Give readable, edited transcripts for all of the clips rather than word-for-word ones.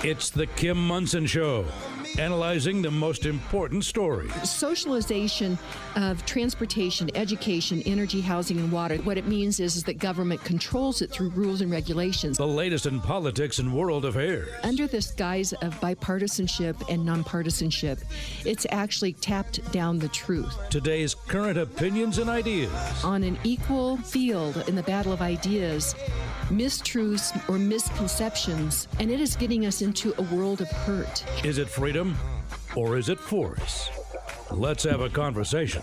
It's the Kim Monson Show, analyzing the most important stories. Socialization of transportation, education, energy, housing, and water. What it means is that government controls it through rules and regulations. The latest in politics and world affairs. Under this guise of bipartisanship and nonpartisanship, it's actually tapped down the truth. Today's current opinions and ideas. On an equal field in the battle of ideas, mistruths or misconceptions, and it is getting us into a world of hurt. Is it freedom or is it force? Let's have a conversation.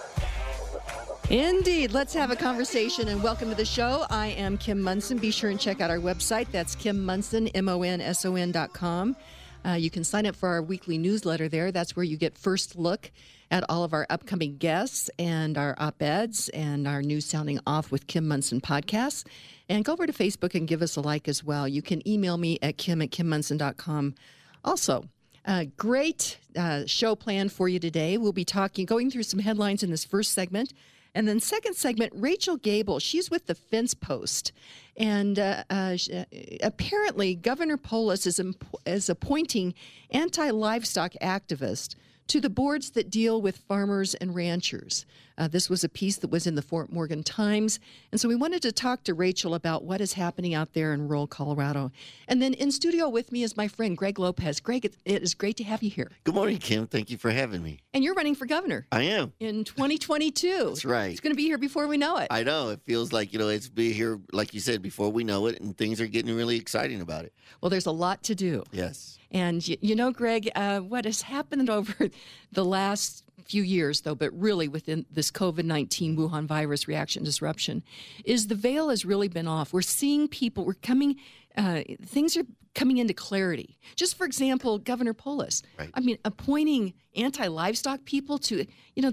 Indeed. Let's have a conversation, and welcome to the show. I am Kim Monson. Be sure and check out our website. That's Kim Monson, MONSON.com. You can sign up for our weekly newsletter there. That's where you get first look at all of our upcoming guests and our op-eds and our new Sounding Off with Kim Monson podcasts. And go over to Facebook and give us a like as well. You can email me at kim@kimmonson.com. Also, great show planned for you today. We'll be going through some headlines in this first segment. And then second segment, Rachel Gabel. She's with the Fence Post. And apparently, Governor Polis is appointing anti-livestock activists to the boards that deal with farmers and ranchers. This was a piece that was in the Fort Morgan Times. And so we wanted to talk to Rachel about what is happening out there in rural Colorado. And then in studio with me is my friend, Greg Lopez. Greg, it is great to have you here. Good morning, Kim. Thank you for having me. And you're running for governor. I am. In 2022. That's right. It's going to be here before we know it. I know. It feels like, it's be here, like you said, before we know it, and things are getting really exciting about it. Well, there's a lot to do. Yes. And, Greg, what has happened over the last few years, though, but really within this COVID-19 Wuhan virus reaction disruption, is the veil has really been off. We're seeing people, things are coming into clarity. Just for example, Governor Polis, right. Appointing anti-livestock people to,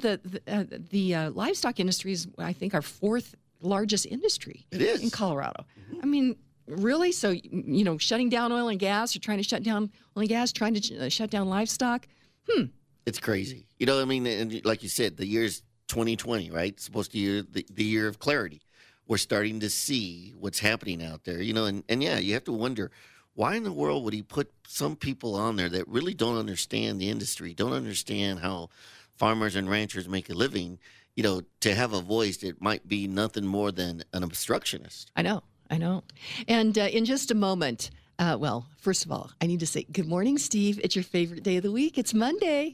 the livestock industry is, I think, our fourth largest industry. It is. In Colorado. Mm-hmm. Really? So, shutting down oil and gas, or trying to shut down oil and gas, trying to shut down livestock? It's crazy. And like you said, the year's 2020, right? It's supposed to be the year of clarity. We're starting to see what's happening out there, and yeah, you have to wonder, why in the world would he put some people on there that really don't understand the industry, don't understand how farmers and ranchers make a living, to have a voice that might be nothing more than an obstructionist. I know. And in just a moment, first of all, I need to say good morning, Steve. It's your favorite day of the week. It's Monday.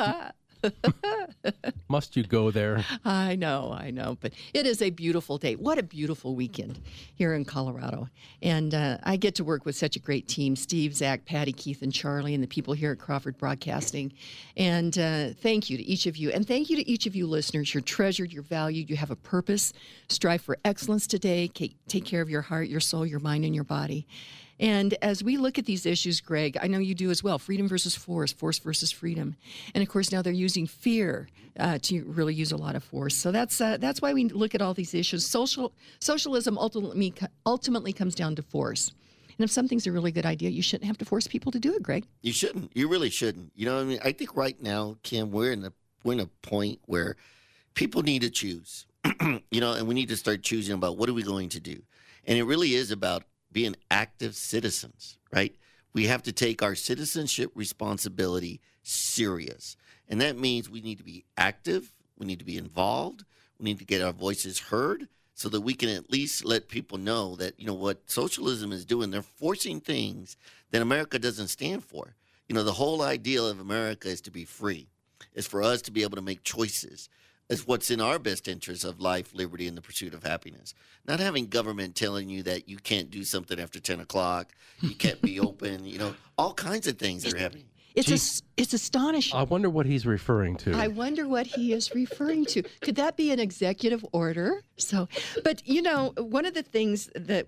Must you go there? I know. But it is a beautiful day. What a beautiful weekend here in Colorado. And I get to work with such a great team, Steve, Zach, Patty, Keith, and Charlie, and the people here at Crawford Broadcasting. And thank you to each of you. And thank you to each of you listeners. You're treasured, you're valued, you have a purpose. Strive for excellence today. Take care of your heart, your soul, your mind, and your body. And as we look at these issues, Greg, I know you do as well, freedom versus force, force versus freedom. And, of course, now they're using fear to really use a lot of force. So that's why we look at all these issues. Socialism ultimately comes down to force. And if something's a really good idea, you shouldn't have to force people to do it, Greg. You shouldn't. You really shouldn't. I think right now, Kim, we're in a point where people need to choose, and we need to start choosing about what are we going to do. And it really is about being active citizens, right? We have to take our citizenship responsibility serious. And that means we need to be active, we need to be involved, we need to get our voices heard so that we can at least let people know that, what socialism is doing, they're forcing things that America doesn't stand for. The whole ideal of America is to be free, is for us to be able to make choices. It's what's in our best interest of life, liberty, and the pursuit of happiness. Not having government telling you that you can't do something after 10 o'clock, you can't be open, all kinds of things are happening. It's astonishing. I wonder what he's referring to. I wonder what he is referring to. Could that be an executive order? But one of the things that,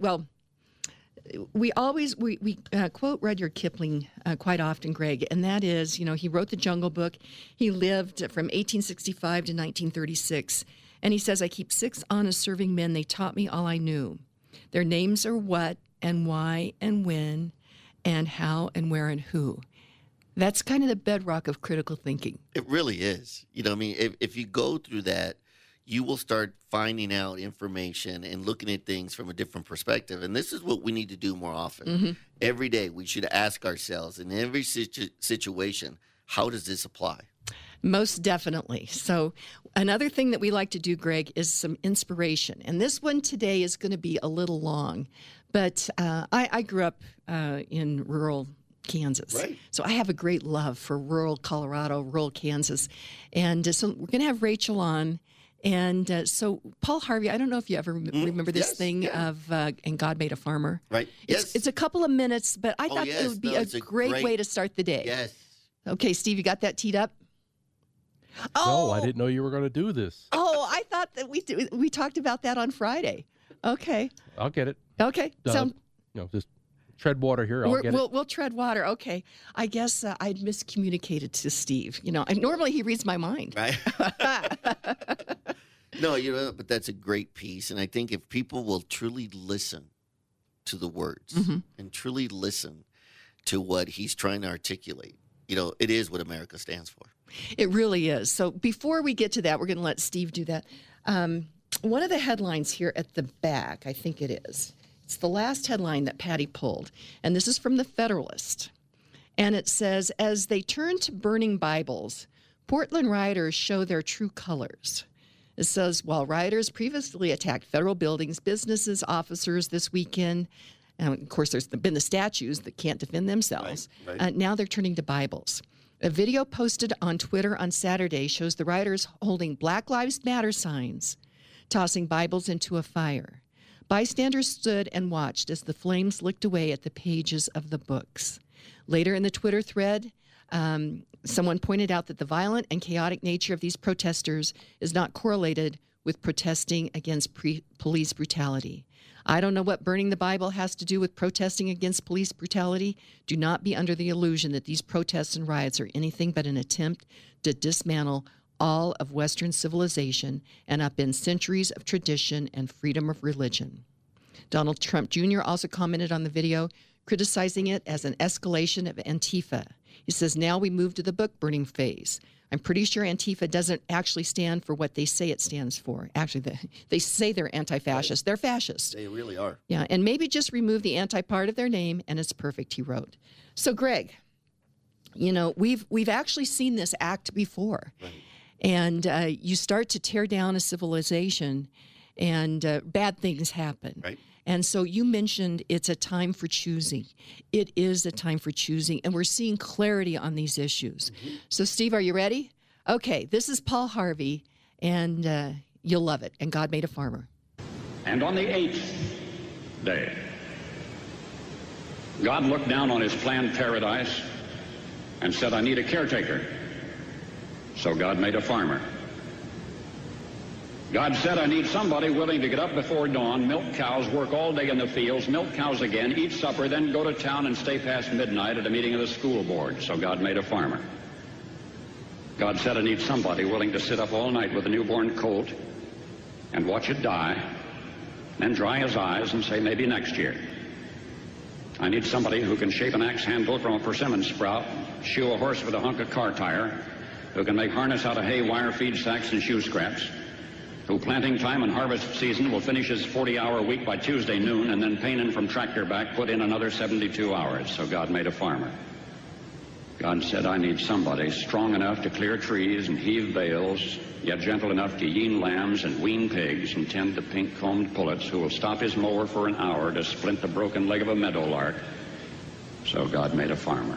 we quote Rudyard Kipling quite often, Greg, and that is, he wrote the Jungle Book. He lived from 1865 to 1936, and he says, "I keep 6 honest serving men. They taught me all I knew. Their names are what and why and when and how and where and who." That's kind of the bedrock of critical thinking. It really is. If you go through that, you will start finding out information and looking at things from a different perspective. And this is what we need to do more often. Every day, we should ask ourselves in every situation, how does this apply? Most definitely. So another thing that we like to do, Greg, is some inspiration. And this one today is going to be a little long. But I grew up in rural Kansas. Right. So I have a great love for rural Colorado, rural Kansas. And so we're going to have Rachel on. And so Paul Harvey, I don't know if you ever remember this thing of And God Made a Farmer. Right. Yes. It's a couple of minutes, but I thought yes. it would be No, it's a great way to start the day. Yes. Okay, Steve, you got that teed up? No, I didn't know you were going to do this. Oh, I thought that we talked about that on Friday. Okay. I'll get it. Okay. Just tread water here. I'll get it. We'll tread water. Okay. I guess I'd miscommunicated to Steve. Normally he reads my mind. Right. No, but that's a great piece. And I think if people will truly listen to the words and truly listen to what he's trying to articulate, it is what America stands for. It really is. So before we get to that, we're going to let Steve do that. One of the headlines here at the back, I think it is. It's the last headline that Patty pulled. And this is from the Federalist. And it says, as they turn to burning Bibles, Portland rioters show their true colors. It says, while rioters previously attacked federal buildings, businesses, officers this weekend, and of course there's been the statues that can't defend themselves, Right. Now they're turning to Bibles. A video posted on Twitter on Saturday shows the rioters holding Black Lives Matter signs, tossing Bibles into a fire. Bystanders stood and watched as the flames licked away at the pages of the books. Later in the Twitter thread, someone pointed out that the violent and chaotic nature of these protesters is not correlated with protesting against police brutality. I don't know what burning the Bible has to do with protesting against police brutality. Do not be under the illusion that these protests and riots are anything but an attempt to dismantle all of Western civilization and upend centuries of tradition and freedom of religion. Donald Trump Jr. also commented on the video, criticizing it as an escalation of Antifa. He says, now we move to the book burning phase. I'm pretty sure Antifa doesn't actually stand for what they say it stands for. Actually, they say they're anti-fascist. They're fascists. They really are. Yeah, and maybe just remove the anti part of their name, and it's perfect, he wrote. So, Greg, we've actually seen this act before. Right. And you start to tear down a civilization, and bad things happen. Right. And so you mentioned it's a time for choosing. It is a time for choosing, and we're seeing clarity on these issues. So, Steve, are you ready? Okay, this is Paul Harvey, and you'll love it. And God Made a Farmer. And on the 8th day, God looked down on his planned paradise and said, I need a caretaker. So God made a farmer. God said, I need somebody willing to get up before dawn, milk cows, work all day in the fields, milk cows again, eat supper, then go to town and stay past midnight at a meeting of the school board. So God made a farmer. God said, I need somebody willing to sit up all night with a newborn colt and watch it die, then dry his eyes and say, maybe next year. I need somebody who can shape an axe handle from a persimmon sprout, shoe a horse with a hunk of car tire, who can make harness out of hay, wire, feed sacks, and shoe scraps, who planting time and harvest season will finish his 40-hour week by Tuesday noon, and then painin' from tractor back put in another 72 hours. So God made a farmer. God said, I need somebody strong enough to clear trees and heave bales, yet gentle enough to yean lambs and wean pigs and tend the pink-combed pullets, who will stop his mower for an hour to splint the broken leg of a meadowlark. So God made a farmer.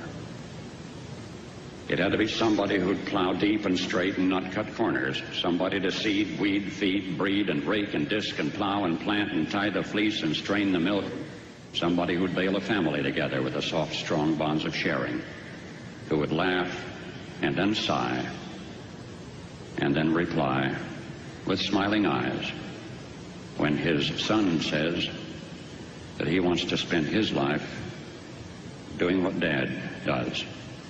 It had to be somebody who'd plow deep and straight and not cut corners. Somebody to seed, weed, feed, breed, and rake and disc and plow and plant and tie the fleece and strain the milk. Somebody who'd bale a family together with the soft, strong bonds of sharing. Who would laugh and then sigh and then reply with smiling eyes when his son says that he wants to spend his life doing what Dad does.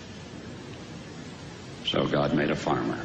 So God made a farmer.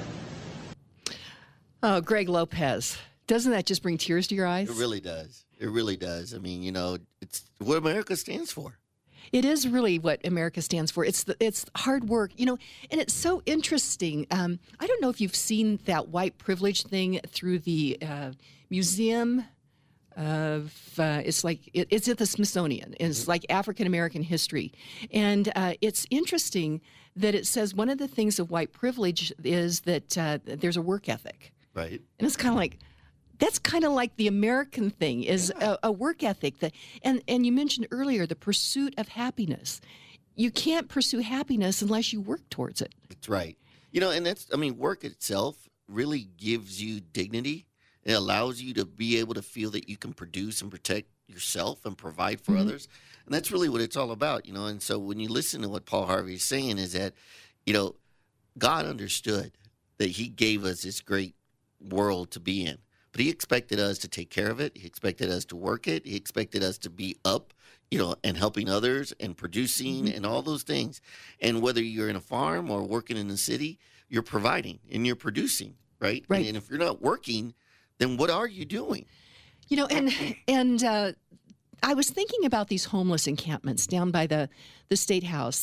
Oh, Greg Lopez. Doesn't that just bring tears to your eyes? It really does. It really does. I mean, it's what America stands for. It is really what America stands for. It's hard work, and it's so interesting. I don't know if you've seen that white privilege thing through the museum of it's at the Smithsonian. It's like African American history, and it's interesting that it says one of the things of white privilege is that there's a work ethic, right? And it's kind of like. That's kind of like the American thing is a work ethic. And you mentioned earlier the pursuit of happiness. You can't pursue happiness unless you work towards it. That's right. And work itself really gives you dignity. It allows you to be able to feel that you can produce and protect yourself and provide for others. And that's really what it's all about, And so when you listen to what Paul Harvey is saying is that, God understood that he gave us this great world to be in. But he expected us to take care of it. He expected us to work it. He expected us to be up, and helping others and producing and all those things. And whether you're in a farm or working in the city, you're providing and you're producing, right? Right. And if you're not working, then what are you doing? And I was thinking about these homeless encampments down by the State House.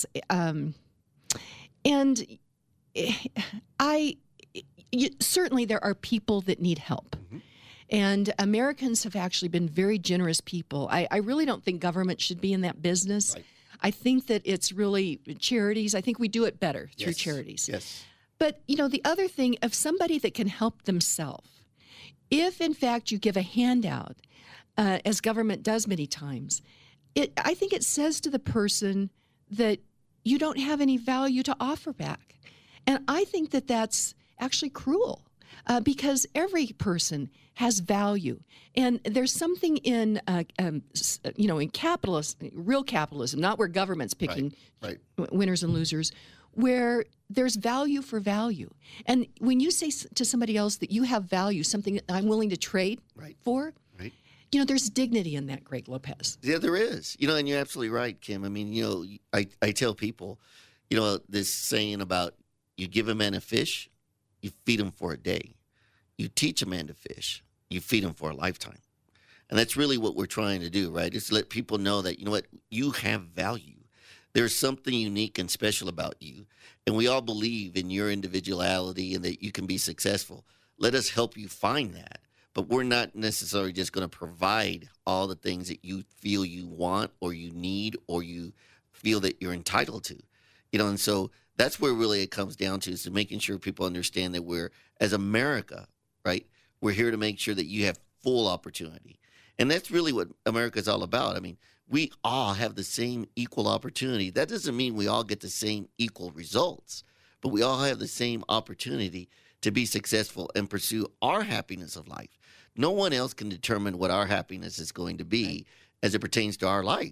Certainly there are people that need help. And Americans have actually been very generous people. I really don't think government should be in that business. Right. I think that it's really charities. I think we do it better through charities. Yes. But, the other thing, of somebody that can help themselves, if in fact you give a handout, as government does many times, I think it says to the person that you don't have any value to offer back. And I think that that's actually cruel because every person has value. And there's something in, in capitalism, real capitalism, not where government's picking winners and losers, where there's value for value. And when you say to somebody else that you have value, something that I'm willing to trade for, there's dignity in that, Greg Lopez. Yeah, there is. And you're absolutely right, Kim. I tell people, this saying about you give a man a fish, you feed him for a day. You teach a man to fish, you feed him for a lifetime. And that's really what we're trying to do, right? Is to let people know that, you have value. There's something unique and special about you. And we all believe in your individuality and that you can be successful. Let us help you find that. But we're not necessarily just going to provide all the things that you feel you want or you need or you feel that you're entitled to. And so that's where really it comes down to, is to making sure people understand that we're, as America, right, we're here to make sure that you have full opportunity. And that's really what America's all about. We all have the same equal opportunity. That doesn't mean we all get the same equal results, but we all have the same opportunity to be successful and pursue our happiness of life. No one else can determine what our happiness is going to be as it pertains to our life.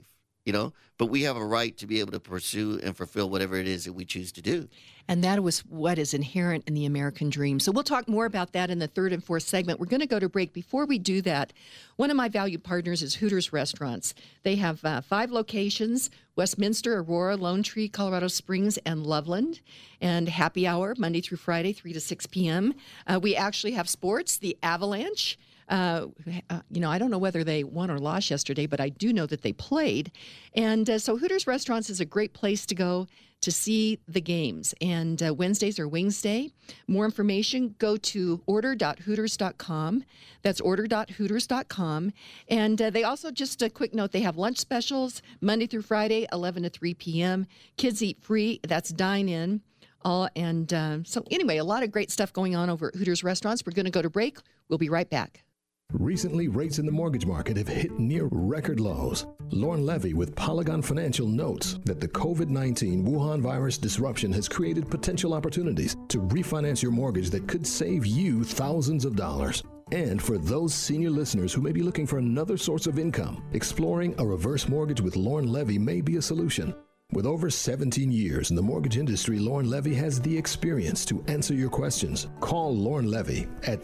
But we have a right to be able to pursue and fulfill whatever it is that we choose to do. And that was what is inherent in the American dream. So we'll talk more about that in the third and fourth segment. We're going to go to break. Before we do that, one of my valued partners is Hooters Restaurants. They have 5 locations: Westminster, Aurora, Lone Tree, Colorado Springs, and Loveland. And happy hour, Monday through Friday, 3 to 6 p.m. We actually have sports, the Avalanche. I don't know whether they won or lost yesterday, but I do know that they played. And so Hooters Restaurants is a great place to go to see the games. And Wednesdays are Wings Day. More information, go to order.hooters.com. That's order.hooters.com. And they also, just a quick note, they have lunch specials Monday through Friday, 11 to 3 p.m. Kids eat free. That's dine-in. So anyway, a lot of great stuff going on over at Hooters Restaurants. We're going to go to break. We'll be right back. Recently, rates in the mortgage market have hit near record lows. Lauren Levy with Polygon Financial notes that the COVID-19 Wuhan virus disruption has created potential opportunities to refinance your mortgage that could save you thousands of dollars. And for those senior listeners who may be looking for another source of income, exploring a reverse mortgage with Lauren Levy may be a solution. With over 17 years in the mortgage industry, Lauren Levy has the experience to answer your questions. Call Lauren Levy at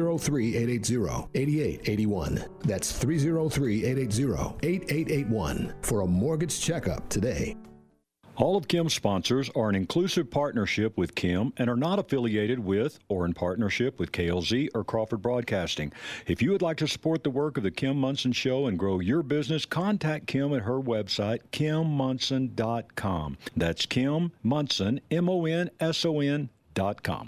303-880-8881. That's 303-880-8881 for a mortgage checkup today. All of Kim's sponsors are an inclusive partnership with Kim and are not affiliated with or in partnership with KLZ or Crawford Broadcasting. If you would like to support the work of the Kim Monson Show and grow your business, contact Kim at her website, kimmonson.com. That's Kim Monson, MONSON.com.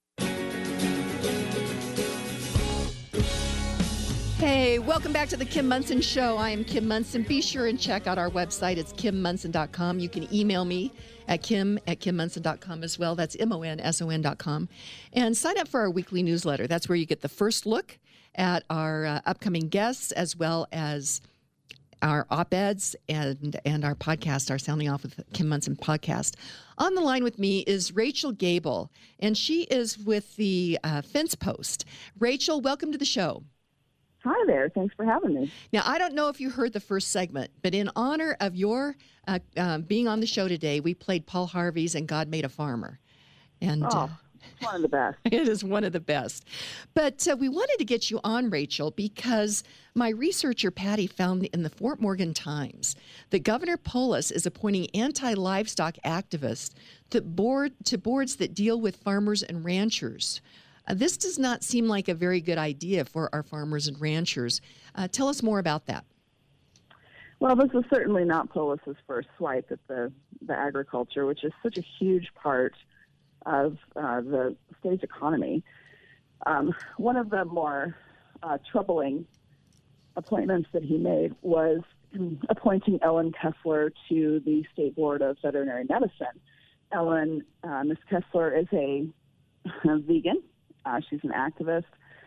Hey, welcome back to the Kim Monson Show. I am Kim Monson. Be sure and check out our website. It's kimmonson.com. You can email me at kim@kimmonson.com as well. That's MONSON.com. And sign up for our weekly newsletter. That's where you get the first look at our upcoming guests, as well as our op-eds and our podcast, our Sounding Off with Kim Monson podcast. On the line with me is Rachel Gable, and she is with the Fence Post. Rachel, welcome to the show. Hi there. Thanks for having me. Now, I don't know if you heard the first segment, but in honor of your being on the show today, we played Paul Harvey's And God Made a Farmer. And it's one of the best. It is one of the best. But we wanted to get you on, Rachel, because my researcher, Patty, found in the Fort Morgan Times that Governor Polis is appointing anti-livestock activists to boards that deal with farmers and ranchers. This does not seem like a very good idea for our farmers and ranchers. Tell us more about that. Well, this is certainly not Polis's first swipe at the agriculture, which is such a huge part of the state's economy. One of the more troubling appointments that he made was appointing Ellen Kessler to the State Board of Veterinary Medicine. Ms. Kessler is a vegan. She's an activist.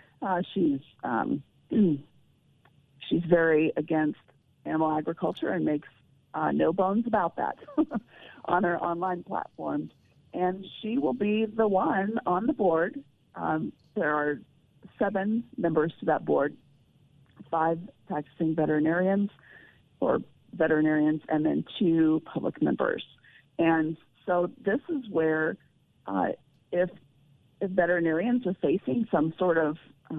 She's very against animal agriculture and makes no bones about that on her online platforms. And she will be the one on the board. There are 7 members to that board, 5 practicing veterinarians, and then 2 public members. And so this is where if veterinarians are facing some sort of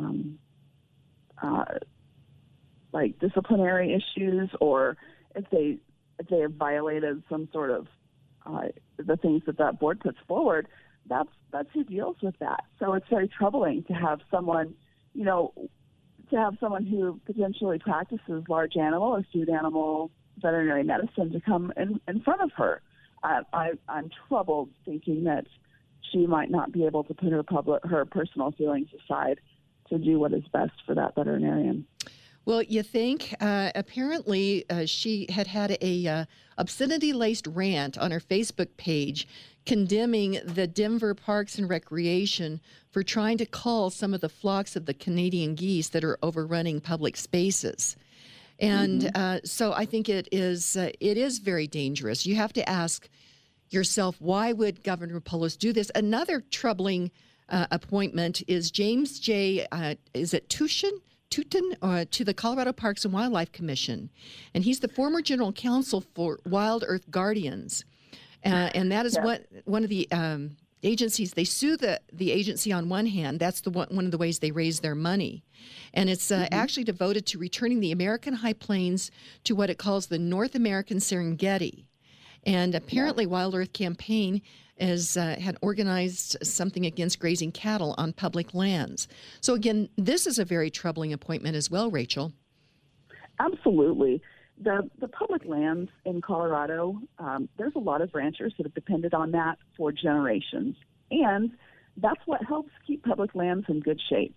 like disciplinary issues, or if they have violated some sort of the things that board puts forward, that's who deals with that. So it's very troubling to have someone, who potentially practices large animal or food animal veterinary medicine to come in front of her. I'm troubled thinking that she might not be able to put her personal feelings aside to do what is best for that veterinarian. Well, you think apparently she had a obscenity-laced rant on her Facebook page condemning the Denver Parks and Recreation for trying to cull some of the flocks of the Canadian geese that are overrunning public spaces. And so I think it is very dangerous. You have to ask yourself, why would Governor Polis do this? Another troubling appointment is James J. Tootin to the Colorado Parks and Wildlife Commission, and he's the former general counsel for Wild Earth Guardians, and that is one of the agencies. They sue the agency on one hand. That's one of the ways they raise their money, and it's actually devoted to returning the American High Plains to what it calls the North American Serengeti. And apparently Wild Earth Campaign had organized something against grazing cattle on public lands. So again, this is a very troubling appointment as well, Rachel. Absolutely. The public lands in Colorado, there's a lot of ranchers that have depended on that for generations. And that's what helps keep public lands in good shape.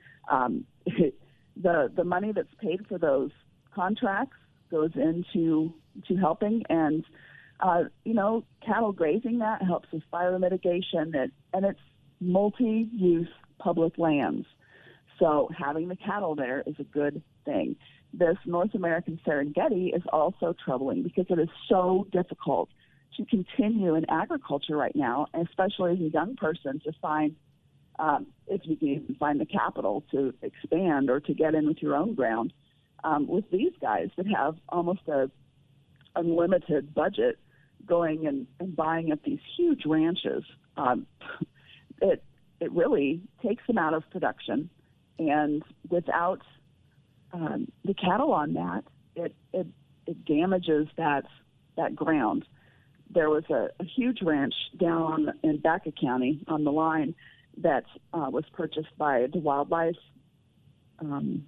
The money that's paid for those contracts goes into helping, and cattle grazing that helps with fire mitigation, and it's multi-use public lands. So having the cattle there is a good thing. This North American Serengeti is also troubling because it is so difficult to continue in agriculture right now, especially as a young person, to find, if you can even find the capital to expand or to get in with your own ground. With these guys that have almost a unlimited budget going and buying up these huge ranches, it really takes them out of production. And without the cattle on that, it damages that ground. there was a huge ranch down in Baca County on the line that was purchased by the wildlife, in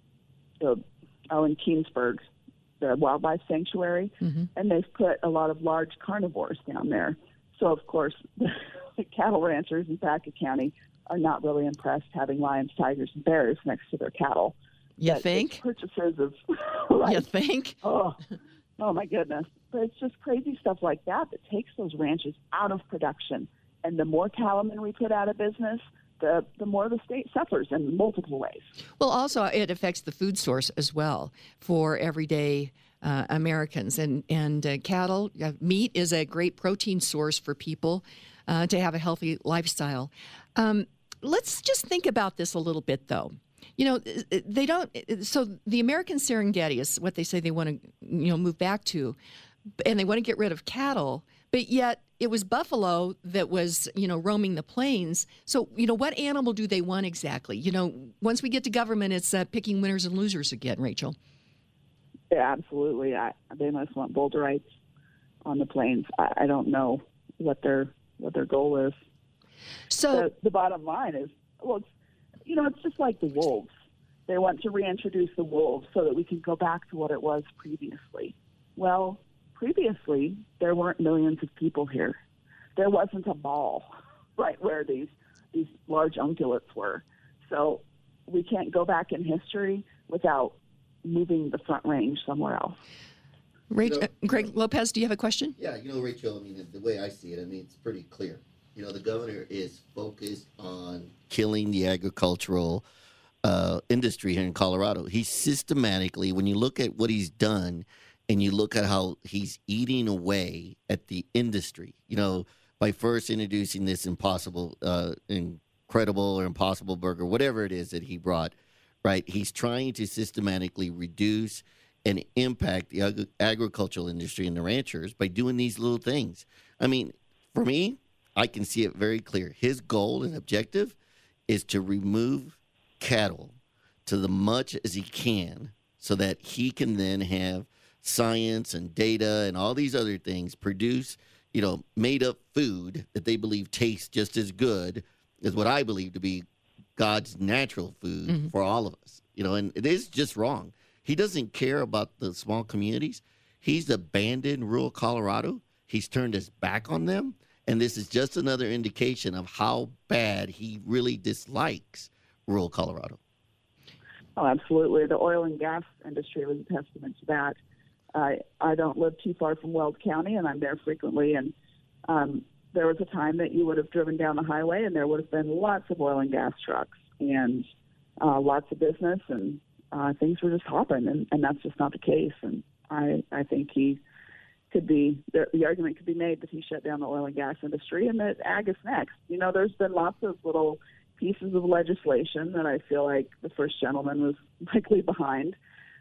Keensburg, the wildlife sanctuary, and they've put a lot of large carnivores down there. So, of course, the cattle ranchers in Baca County are not really impressed having lions, tigers, and bears next to their cattle. You think? Purchases of right. You think? Oh, my goodness. But it's just crazy stuff like that takes those ranches out of production. And the more cattlemen we put out of business, the more the state suffers in multiple ways. Well, also, it affects the food source as well for everyday Americans. And cattle, meat is a great protein source for people to have a healthy lifestyle. Let's just think about this a little bit, though. You know, they don't. So the American Serengeti is what they say they want to, move back to, and they want to get rid of cattle. But yet it was buffalo that was, roaming the plains. So, what animal do they want exactly? Once we get to government, it's picking winners and losers again, Rachel. Yeah, absolutely. They must want boulderites on the plains. I don't know what their goal is. So the bottom line is, it's just like the wolves. They want to reintroduce the wolves so that we can go back to what it was previously. Well, previously, there weren't millions of people here. There wasn't a mall right where these large ungulates were. So we can't go back in history without moving the Front Range somewhere else. Greg Lopez, do you have a question? Yeah, Rachel, the way I see it, it's pretty clear. The governor is focused on killing the agricultural industry here in Colorado. He's systematically, when you look at what he's done and you look at how he's eating away at the industry, by first introducing this incredible or impossible burger, whatever it is that he brought, right? He's trying to systematically reduce and impact the agricultural industry and the ranchers by doing these little things. For me, I can see it very clear. His goal and objective is to remove cattle to the much as he can so that he can then have science and data and all these other things produce, made up food that they believe tastes just as good as what I believe to be God's natural food for all of us. And it is just wrong. He doesn't care about the small communities. He's abandoned rural Colorado. He's turned his back on them. And this is just another indication of how bad he really dislikes rural Colorado. Oh, absolutely. The oil and gas industry was a testament to that. I don't live too far from Weld County, and I'm there frequently. And there was a time that you would have driven down the highway, and there would have been lots of oil and gas trucks and lots of business, and things were just hopping. And that's just not the case. And I think he could be, the argument could be made that he shut down the oil and gas industry and that ag is next. There's been lots of little pieces of legislation that I feel like the first gentleman was likely behind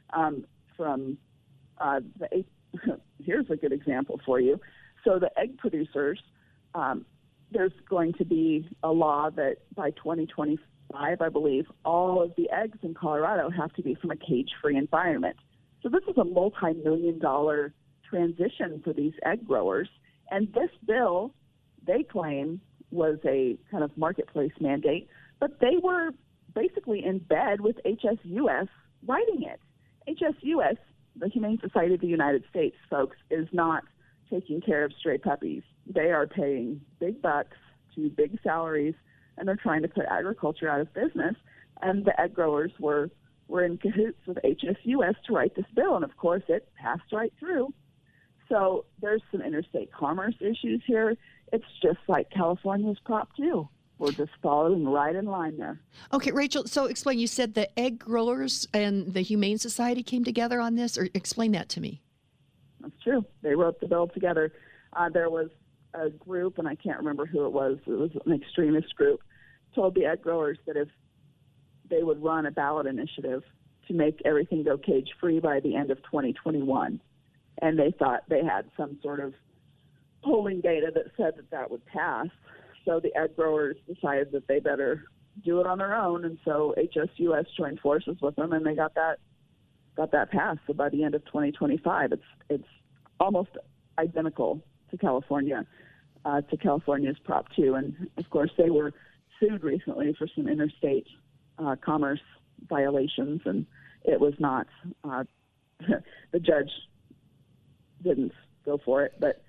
here's a good example for you. So the egg producers, there's going to be a law that by 2025, I believe, all of the eggs in Colorado have to be from a cage-free environment. So this is a multi-million-dollar transition for these egg growers. And this bill, they claim, was a kind of marketplace mandate, but they were basically in bed with HSUS writing it. HSUS, the Humane Society of the United States, folks, is not taking care of stray puppies. They are paying big bucks to big salaries, and they're trying to put agriculture out of business. And the egg growers were in cahoots with HSUS to write this bill, and of course it passed right through. So there's some interstate commerce issues here. It's just like California's Prop 2. We're just following right in line there. Okay, Rachel, so explain. You said the egg growers and the Humane Society came together on this, or explain that to me. That's true. They wrote the bill together. There was a group, and I can't remember who it was an extremist group, told the egg growers that if they would run a ballot initiative to make everything go cage-free by the end of 2021. And they thought they had some sort of polling data that said that would pass. So the egg growers decided that they better do it on their own. And so HSUS joined forces with them, and they got that passed. So by the end of 2025, it's almost identical California, to California's Prop 2. And, of course, they were sued recently for some interstate commerce violations, and it was not. The judge didn't go for it, but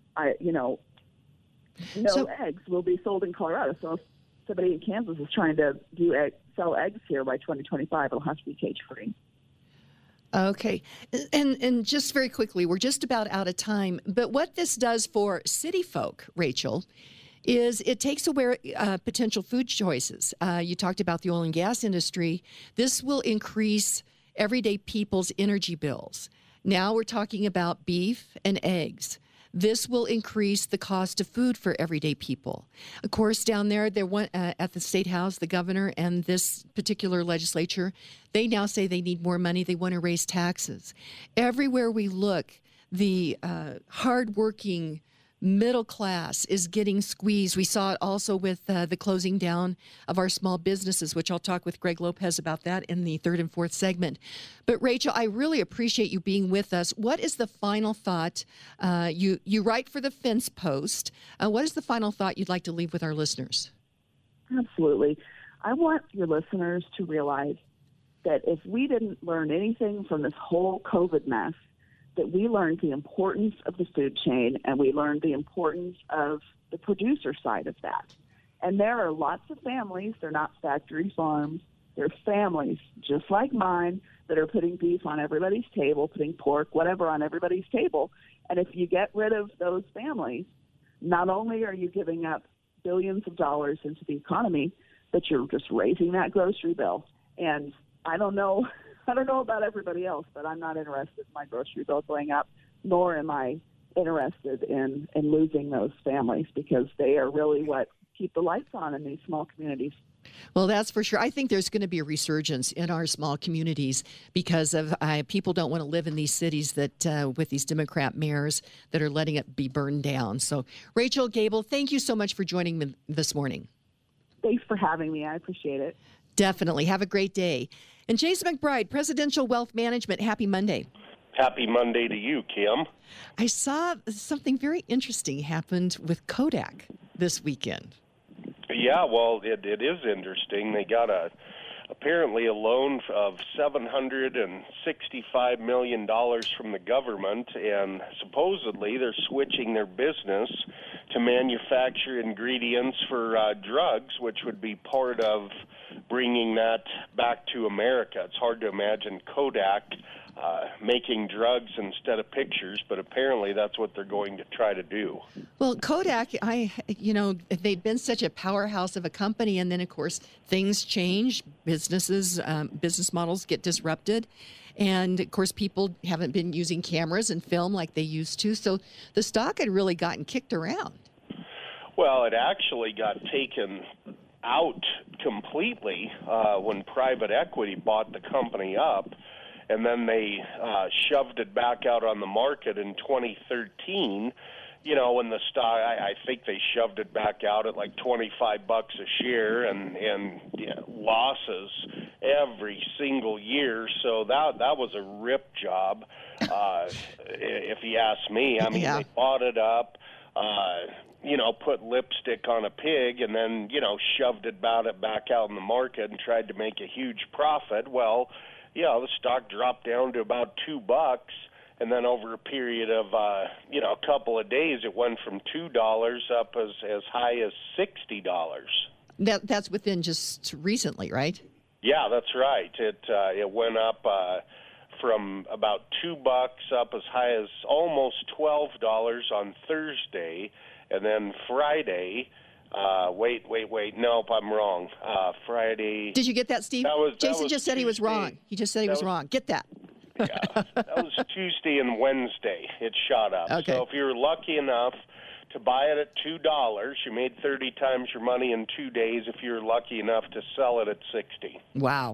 eggs will be sold in Colorado. So if somebody in Kansas is trying to sell eggs here by 2025, it'll have to be cage-free. Okay. And just very quickly, we're just about out of time, but what this does for city folk, Rachel, is it takes away potential food choices. You talked about the oil and gas industry. This will increase everyday people's energy bills. Now we're talking about beef and eggs. This will increase the cost of food for everyday people. Of course, down there at the State House, the governor and this particular legislature, they now say they need more money. They want to raise taxes. Everywhere we look, the hardworking middle class is getting squeezed. We saw it also with the closing down of our small businesses, which I'll talk with Greg Lopez about that in the third and fourth segment. But Rachel, I really appreciate you being with us. What is the final thought? You write for the Fence Post. What is the final thought you'd like to leave with our listeners? Absolutely. I want your listeners to realize that if we didn't learn anything from this whole COVID mess, that we learned the importance of the food chain, and we learned the importance of the producer side of that. And there are lots of families, they're not factory farms, they're families just like mine that are putting beef on everybody's table, putting pork, whatever, on everybody's table. And if you get rid of those families, not only are you giving up billions of dollars into the economy, but you're just raising that grocery bill. And I don't know about everybody else, but I'm not interested in my grocery bill going up, nor am I interested in losing those families, because they are really what keep the lights on in these small communities. Well, that's for sure. I think there's going to be a resurgence in our small communities because of people don't want to live in these cities that with these Democrat mayors that are letting it be burned down. So, Rachel Gabel, thank you so much for joining me this morning. Thanks for having me. I appreciate it. Definitely. Have a great day. And Jason McBride, Presidential Wealth Management, happy Monday. Happy Monday to you, Kim. I saw something very interesting happened with Kodak this weekend. Yeah, well, it is interesting. They got apparently a loan of $765 million from the government, and supposedly they're switching their business to manufacture ingredients for drugs, which would be part of bringing that back to America. It's hard to imagine Kodak making drugs instead of pictures, but apparently that's what they're going to try to do. Well, Kodak, they'd been such a powerhouse of a company, and then, of course, things change. Business models get disrupted. And, of course, people haven't been using cameras and film like they used to. So the stock had really gotten kicked around. Well, it actually got taken out completely when private equity bought the company up. And then they shoved it back out on the market in 2013. You know, when the stock, I think they shoved it back out at like $25 a share, and losses every single year. So that was a rip job, if you ask me. I mean, They bought it up, put lipstick on a pig, and then shoved it back out in the market and tried to make a huge profit. Well, the stock dropped down to about $2, and then over a period of a couple of days, it went from $2 up as high as $60. That's within just recently, right? Yeah, that's right. It went up from about $2 up as high as almost $12 on Thursday, and then Friday. Wait. Nope, I'm wrong. Friday. Did you get that, Steve? Jason just said he was wrong. He just said he was wrong. Get that. Yeah, that was Tuesday and Wednesday. It shot up. Okay. So if you're lucky enough to buy it at $2, you made 30 times your money in 2 days. If you're lucky enough to sell it at 60. Wow.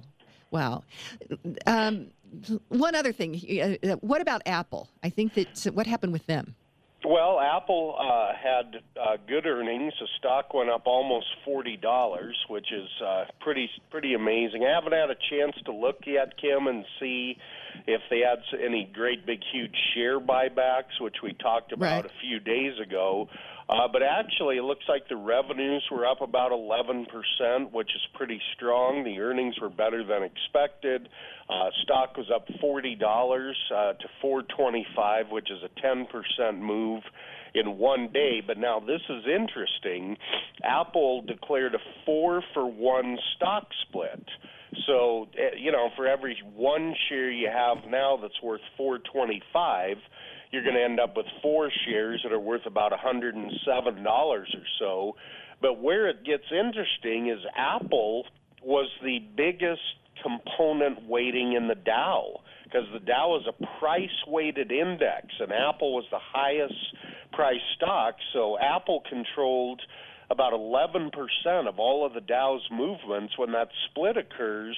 One other thing. What about Apple? I think that what happened with them? Well, Apple had good earnings. The stock went up almost $40, which is pretty amazing. I haven't had a chance to look yet, Kim, and see if they had any great big huge share buybacks, which we talked about a few days ago. But actually, it looks like the revenues were up about 11%, which is pretty strong. The earnings were better than expected. Stock was up $40 to $425, which is a 10% move in one day. But now this is interesting. Apple declared a 4-for-1 stock split. So, for every one share you have now that's worth $425, you're going to end up with 4 shares that are worth about $107 or so. But where it gets interesting is Apple was the biggest component weighting in the Dow, because the Dow is a price-weighted index, and Apple was the highest price stock. So Apple controlled about 11% of all of the Dow's movements. When that split occurs,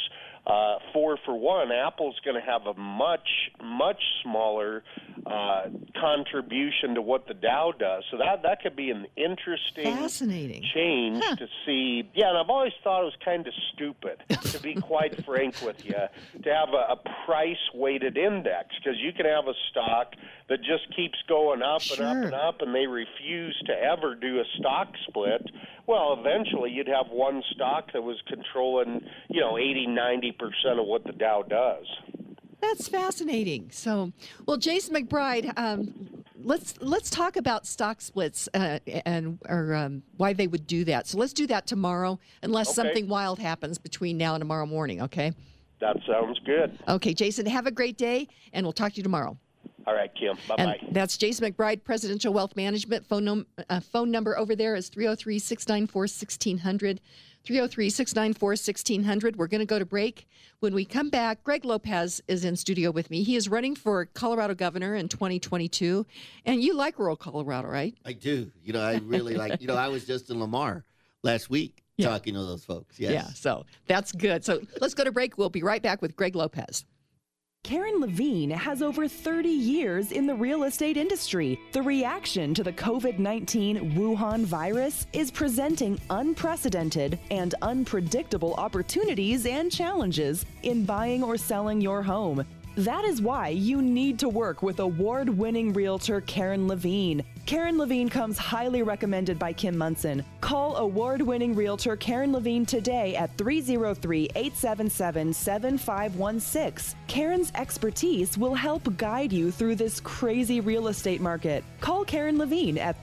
4-for-1, Apple's going to have a much, much smaller contribution to what the Dow does. So that could be an interesting change to see. Yeah, and I've always thought it was kind of stupid, to be quite frank with you, to have a price-weighted index, because you can have a stock that just keeps going up and up and up, and they refuse to ever do a stock split. Well, eventually you'd have one stock that was controlling, 80-90% of what the Dow does. That's fascinating. So, well, Jason McBride, let's talk about stock splits and why they would do that. So let's do that tomorrow, unless something wild happens between now and tomorrow morning. Okay. That sounds good. Okay, Jason, have a great day, and we'll talk to you tomorrow. All right, Kim. Bye-bye. And that's Jason McBride, Presidential Wealth Management. Phone number over there is 303-694-1600. 303-694-1600. We're going to go to break. When we come back, Greg Lopez is in studio with me. He is running for Colorado governor in 2022. And you like rural Colorado, right? I do. I really like, I was just in Lamar last week talking to those folks. Yes. Yeah, so that's good. So let's go to break. We'll be right back with Greg Lopez. Karen Levine has over 30 years in the real estate industry. The reaction to the COVID-19 Wuhan virus is presenting unprecedented and unpredictable opportunities and challenges in buying or selling your home. That is why you need to work with award-winning realtor Karen Levine. Karen Levine comes highly recommended by Kim Munson. Call award-winning realtor Karen Levine today at 303-877-7516. Karen's expertise will help guide you through this crazy real estate market. Call Karen Levine at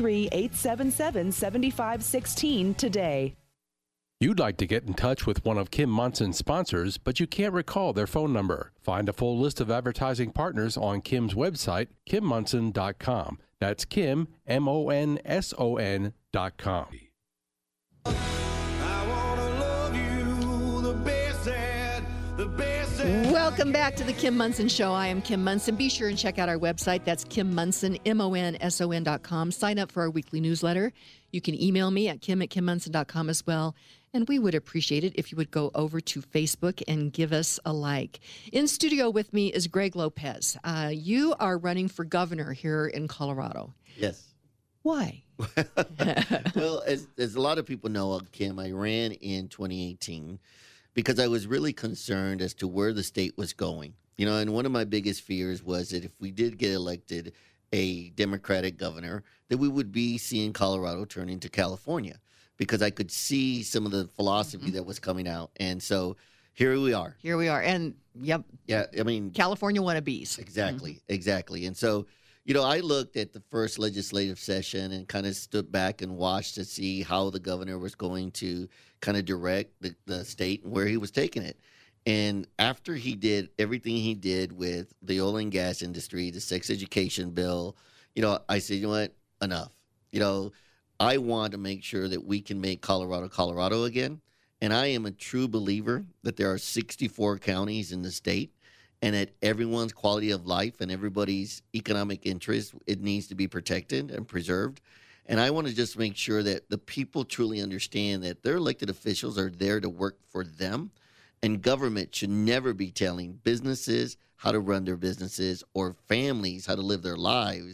303-877-7516 today. You'd like to get in touch with one of Kim Munson's sponsors, but you can't recall their phone number. Find a full list of advertising partners on Kim's website, KimMunson.com. That's Kim, MONSON.com. Welcome back to the Kim Munson Show. I am Kim Munson. Be sure and check out our website. That's Kim Munson, MONSON.com. Sign up for our weekly newsletter. You can email me at kim@kimmunson.com as well. And we would appreciate it if you would go over to Facebook and give us a like. In studio with me is Greg Lopez. You are running for governor here in Colorado. Yes. Why? Well, as a lot of people know, Kim, I ran in 2018 because I was really concerned as to where the state was going. And one of my biggest fears was that if we did get elected a Democratic governor, that we would be seeing Colorado turn into California, because I could see some of the philosophy that was coming out. And so here we are. Here we are. And, yep. Yeah, I mean. California wannabes. Exactly, exactly. And so, I looked at the first legislative session and kind of stood back and watched to see how the governor was going to kind of direct the state and where he was taking it. And after he did everything he did with the oil and gas industry, the sex education bill, I said, you know what, enough. I want to make sure that we can make Colorado again. And I am a true believer that there are 64 counties in the state, and that everyone's quality of life and everybody's economic interest, it needs to be protected and preserved. And I want to just make sure that the people truly understand that their elected officials are there to work for them. And government should never be telling businesses how to run their businesses or families how to live their lives.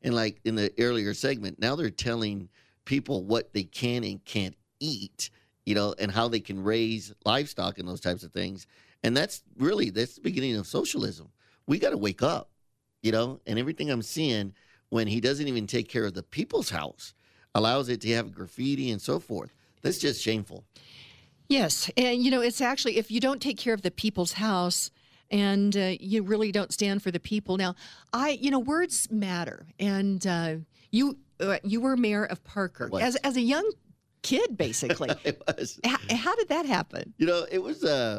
And like in the earlier segment, now they're telling people what they can and can't eat, and how they can raise livestock and those types of things. And that's the beginning of socialism. We got to wake up, and everything I'm seeing when he doesn't even take care of the people's house, allows it to have graffiti and so forth. That's just shameful. Yes. And, it's actually, if you don't take care of the people's house and you really don't stand for the people. Now, words matter. And you were mayor of Parker as a young kid, basically. It was. How did that happen? It was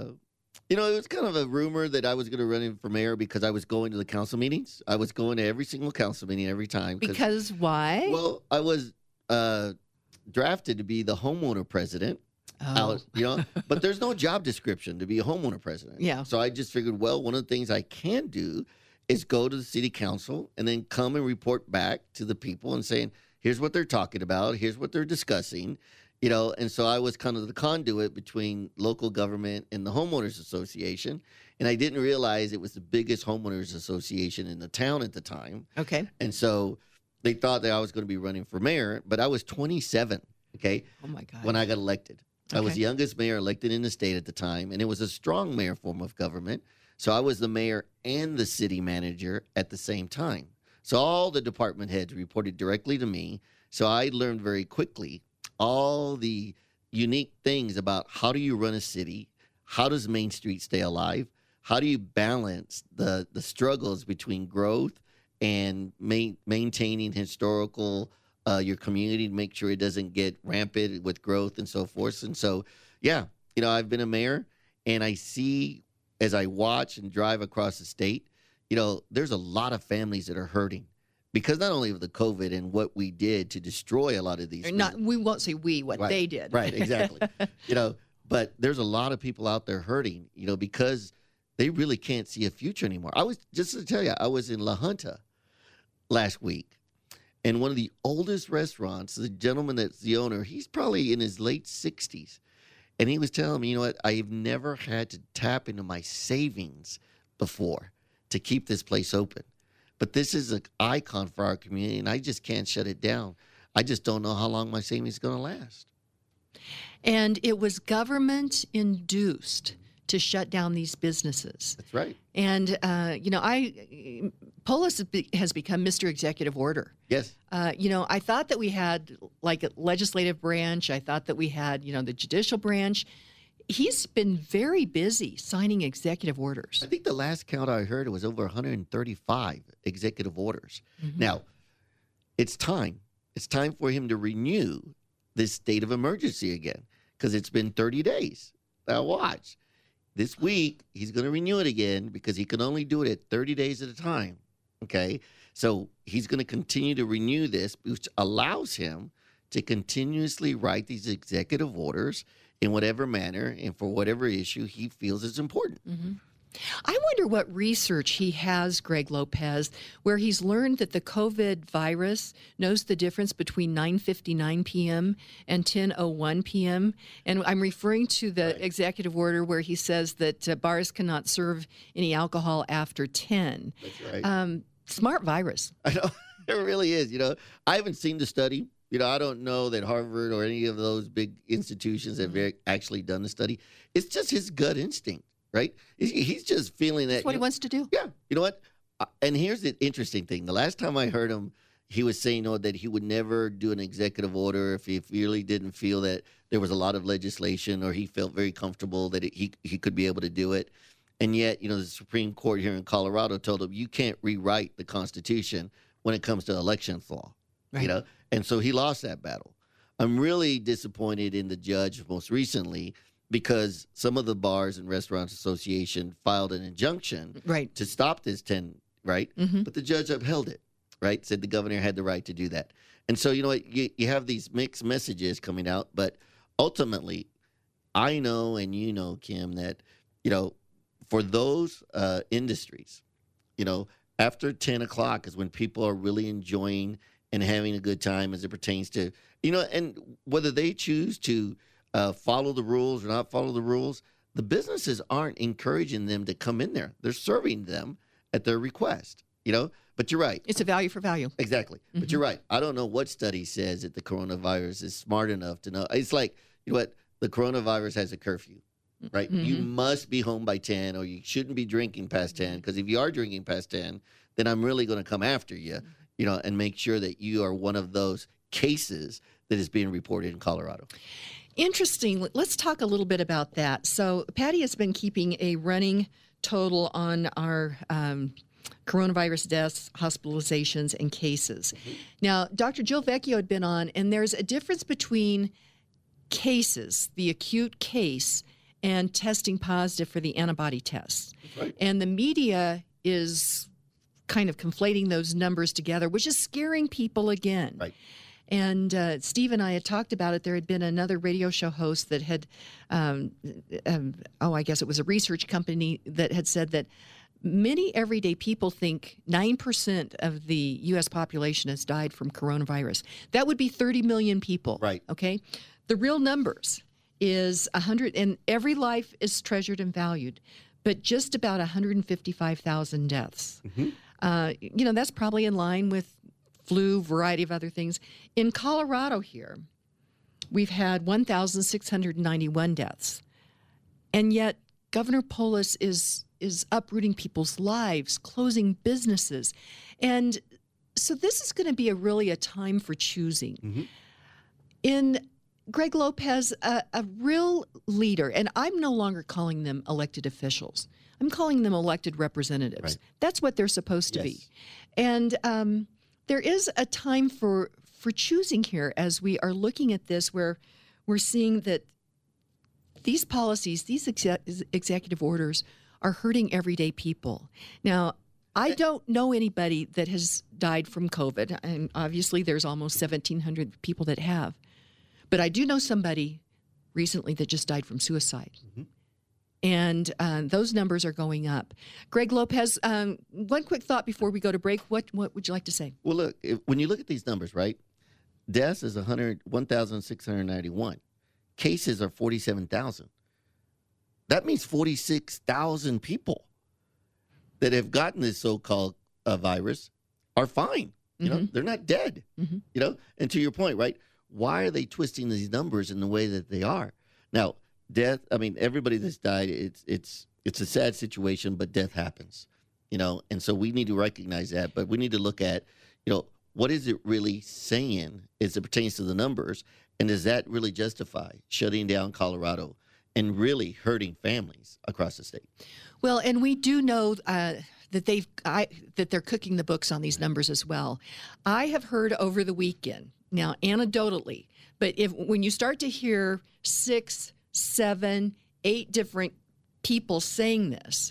it was kind of a rumor that I was going to run in for mayor because I was going to the council meetings. I was going to every single council meeting every time. Because why? Well, I was drafted to be the homeowner president. Oh. But there's no job description to be a homeowner president. Yeah. So I just figured, well, one of the things I can do is go to the city council and then come and report back to the people and saying, here's what they're talking about, here's what they're discussing. And so I was kind of the conduit between local government and the homeowners association. And I didn't realize it was the biggest homeowners association in the town at the time. Okay. And so they thought that I was going to be running for mayor, but I was 27, okay? Oh, my God. When I got elected. Okay. I was the youngest mayor elected in the state at the time, and it was a strong mayor form of government. So I was the mayor and the city manager at the same time. So all the department heads reported directly to me. So I learned very quickly all the unique things about how do you run a city, how does Main Street stay alive, how do you balance the struggles between growth and maintaining historical your community to make sure it doesn't get rampant with growth and so forth. And so, yeah, I've been a mayor, and I see as I watch and drive across the state, there's a lot of families that are hurting. Because not only of the COVID and what we did to destroy a lot of these. We won't say what right, they did. Right, exactly. But there's a lot of people out there hurting, because they really can't see a future anymore. Just to tell you, I was in La Junta last week, and one of the oldest restaurants, the gentleman that's the owner, he's probably in his late 60s. And he was telling me, I've never had to tap into my savings before to keep this place open. But this is an icon for our community, and I just can't shut it down. I just don't know how long my savings is going to last. And it was government-induced to shut down these businesses. That's right. And, Polis has become Mr. Executive Order. Yes. I thought that we had, like, a legislative branch. I thought that we had, the judicial branch. He's been very busy signing executive orders. I think the last count I heard, it was over 135 executive orders. Mm-hmm. Now, it's time. It's time for him to renew this state of emergency again, because it's been 30 days. Now, watch. This week, he's going to renew it again because he can only do it at 30 days at a time, okay? So he's going to continue to renew this, which allows him to continuously write these executive orders in whatever manner and for whatever issue he feels is important. Mm-hmm. I wonder what research he has, Greg Lopez, where he's learned that the COVID virus knows the difference between 9:59 p.m. and 10:01 p.m. And I'm referring to the executive order where he says that bars cannot serve any alcohol after 10. That's right. Smart virus. I know. It really is. I haven't seen the study. I don't know that Harvard or any of those big institutions have actually done the study. It's just his gut instinct, right? He's just feeling that. That's what he wants to do. Yeah. You know what? And here's the interesting thing. The last time I heard him, he was saying that he would never do an executive order if he really didn't feel that there was a lot of legislation or he felt very comfortable that he could be able to do it. And yet, the Supreme Court here in Colorado told him you can't rewrite the Constitution when it comes to elections law. Right. And so he lost that battle. I'm really disappointed in the judge most recently because some of the Bars and Restaurants Association filed an injunction to stop this 10, right? Mm-hmm. But the judge upheld it, right? Said the governor had the right to do that. And so, you have these mixed messages coming out, but ultimately, I know and Kim, that, for those industries, after 10 o'clock is when people are really enjoying and having a good time as it pertains to, and whether they choose to follow the rules or not follow the rules, the businesses aren't encouraging them to come in there. They're serving them at their request. But you're right. It's a value for value. Exactly. Mm-hmm. But you're right. I don't know what study says that the coronavirus is smart enough to know. It's like, you know what? The coronavirus has a curfew, right? Mm-hmm. You must be home by 10, or you shouldn't be drinking past 10, because if you are drinking past 10, then I'm really going to come after you, and make sure that you are one of those cases that is being reported in Colorado. Interesting. Let's talk a little bit about that. So Patty has been keeping a running total on our coronavirus deaths, hospitalizations, and cases. Mm-hmm. Now, Dr. Jill Vecchio had been on, and there's a difference between cases, the acute case, and testing positive for the antibody tests. Right. And the media is kind of conflating those numbers together, which is scaring people again. Right. And Steve and I had talked about it. There had been another radio show host that had, I guess it was a research company that had said that many everyday people think 9% of the U.S. population has died from coronavirus. That would be 30 million people. Right. Okay. The real numbers is 100, and every life is treasured and valued, but just about 155,000 deaths. Mm-hmm. That's probably in line with flu, variety of other things. In Colorado here, we've had 1,691 deaths. And yet Governor Polis is uprooting people's lives, closing businesses. And so this is going to be really a time for choosing. Mm-hmm. In Greg Lopez, a real leader, and I'm no longer calling them elected officials. I'm calling them elected representatives. Right. That's what they're supposed to be. And there is a time for choosing here as we are looking at this, where we're seeing that these policies, these executive orders are hurting everyday people. Now, I don't know anybody that has died from COVID, and obviously there's almost 1,700 people that have. But I do know somebody recently that just died from suicide. Mm-hmm. And those numbers are going up. Greg Lopez, one quick thought before we go to break. What would you like to say? Well, look, when you look at these numbers, right, deaths is 1,691. Cases are 47,000. That means 46,000 people that have gotten this so-called virus are fine. You know, they're not dead. Mm-hmm. And to your point, right, why are they twisting these numbers in the way that they are? Now, death, I mean, everybody that's died, it's a sad situation, but death happens, and so we need to recognize that. But we need to look at, what is it really saying as it pertains to the numbers, and does that really justify shutting down Colorado and really hurting families across the state? Well, and we do know that they're cooking the books on these numbers as well. I have heard over the weekend, now anecdotally, but when you start to hear 6, 7, 8 different people saying this,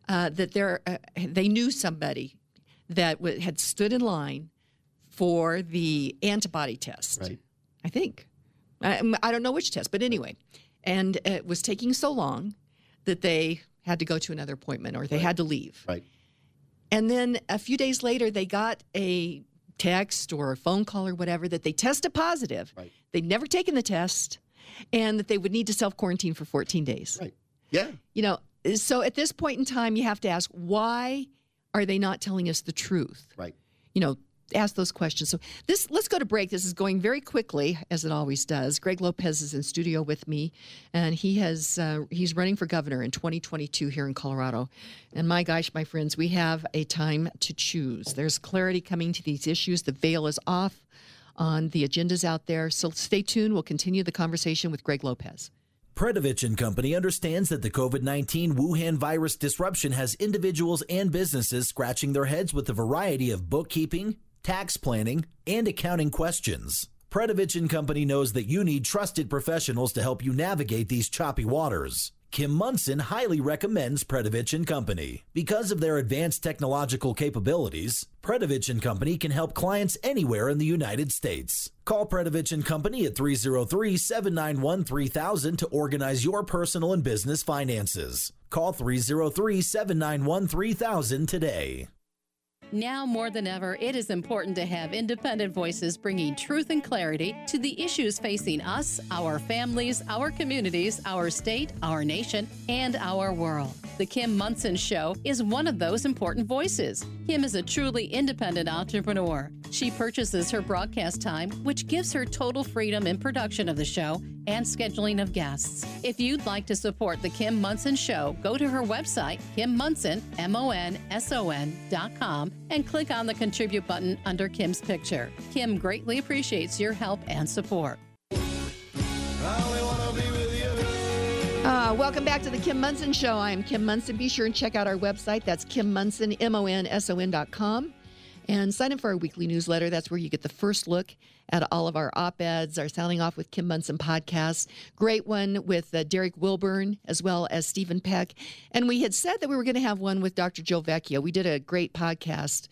that they knew somebody that had stood in line for the antibody test. Right. I think. I don't know which test, but anyway. And it was taking so long that they had to go to another appointment, or they had to leave. Right. And then a few days later, they got a text or a phone call or whatever that they tested positive. Right. They'd never taken the test, and that they would need to self-quarantine for 14 days. Right. Yeah. So at this point in time, you have to ask, why are they not telling us the truth? Right. Ask those questions. So let's go to break. This is going very quickly, as it always does. Greg Lopez is in studio with me, and he's running for governor in 2022 here in Colorado. And my gosh, my friends, we have a time to choose. There's clarity coming to these issues. The veil is off on the agendas out there. So stay tuned. We'll continue the conversation with Greg Lopez. Predovich & Company understands that the COVID-19 Wuhan virus disruption has individuals and businesses scratching their heads with a variety of bookkeeping, tax planning, and accounting questions. Predovich & Company knows that you need trusted professionals to help you navigate these choppy waters. Kim Munson highly recommends Predovich & Company. Because of their advanced technological capabilities, Predovich & Company can help clients anywhere in the United States. Call Predovich & Company at 303-791-3000 to organize your personal and business finances. Call 303-791-3000 today. Now more than ever, it is important to have independent voices bringing truth and clarity to the issues facing us, our families, our communities, our state, our nation, and our world. The Kim Monson Show is one of those important voices. Kim is a truly independent entrepreneur. She purchases her broadcast time, which gives her total freedom in production of the show and scheduling of guests. If you'd like to support The Kim Monson Show, go to her website, Kim Monson, MONSON.com, and click on the Contribute button under Kim's picture. Kim greatly appreciates your help and support. Welcome back to the Kim Monson Show. I am Kim Monson. Be sure and check out our website. That's Kim Monson, MONSON.com. And sign up for our weekly newsletter. That's where you get the first look at all of our op-eds, our Sounding Off with Kim Monson podcasts. Great one with Derek Wilburn as well as Stephen Peck. And we had said that we were going to have one with Dr. Jill Vecchio. We did a great podcast,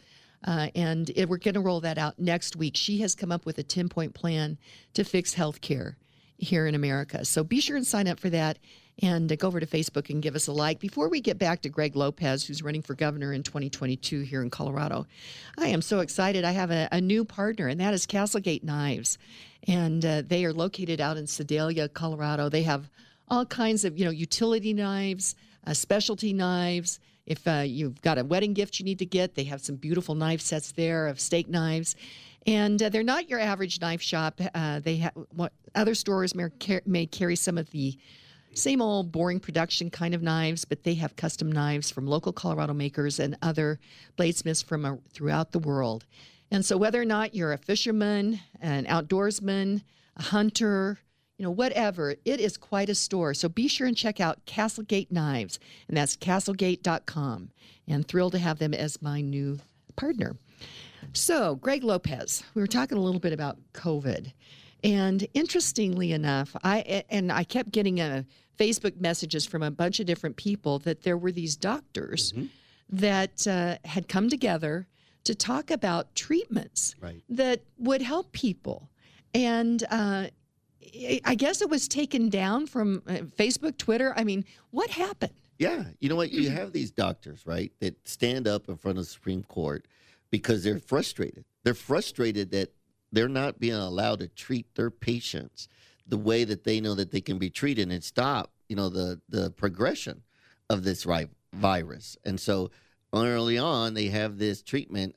and we're going to roll that out next week. She has come up with a 10-point plan to fix health care here in America. So be sure and sign up for that. And go over to Facebook and give us a like. Before we get back to Greg Lopez, who's running for governor in 2022 here in Colorado, I am so excited. I have a new partner, and that is Castlegate Knives. And they are located out in Sedalia, Colorado. They have all kinds of, utility knives, specialty knives. If you've got a wedding gift you need to get, they have some beautiful knife sets there of steak knives. And they're not your average knife shop. They have other stores may carry some of the same old boring production kind of knives, but they have custom knives from local Colorado makers and other bladesmiths from throughout the world. And so whether or not you're a fisherman, an outdoorsman, a hunter, whatever, it is quite a store. So be sure and check out Castlegate Knives, and that's castlegate.com. And thrilled to have them as my new partner. So, Greg Lopez, we were talking a little bit about COVID. And interestingly enough, I kept getting Facebook messages from a bunch of different people that there were these doctors that had come together to talk about treatments that would help people. And I guess it was taken down from Facebook, Twitter. I mean, what happened? Yeah. You know what? You have these doctors, right, that stand up in front of the Supreme Court because they're frustrated. They're frustrated that they're not being allowed to treat their patients the way that they know that they can be treated and stop, the progression of this virus. And so early on, they have this treatment,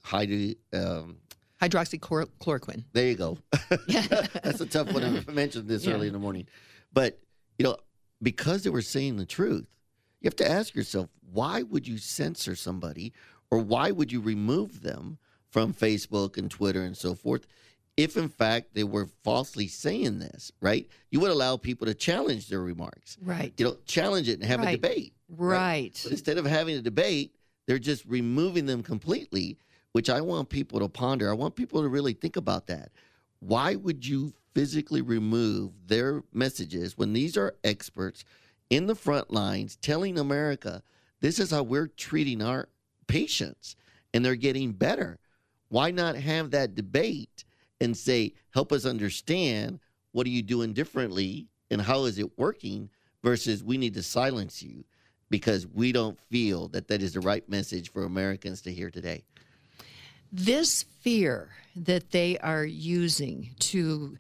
hydroxychloroquine. There you go. That's a tough one. I mentioned this early in the morning. But, because they were saying the truth, you have to ask yourself, why would you censor somebody or why would you remove them from Facebook and Twitter and so forth if, in fact, they were falsely saying this, right? You would allow people to challenge their remarks. Right. Challenge it and have a debate. Right. But instead of having a debate, they're just removing them completely, which I want people to ponder. I want people to really think about that. Why would you physically remove their messages when these are experts in the front lines telling America, this is how we're treating our patients, and they're getting better? Why not have that debate and say, help us understand what are you doing differently and how is it working versus we need to silence you because we don't feel that that is the right message for Americans to hear today. This fear that they are using to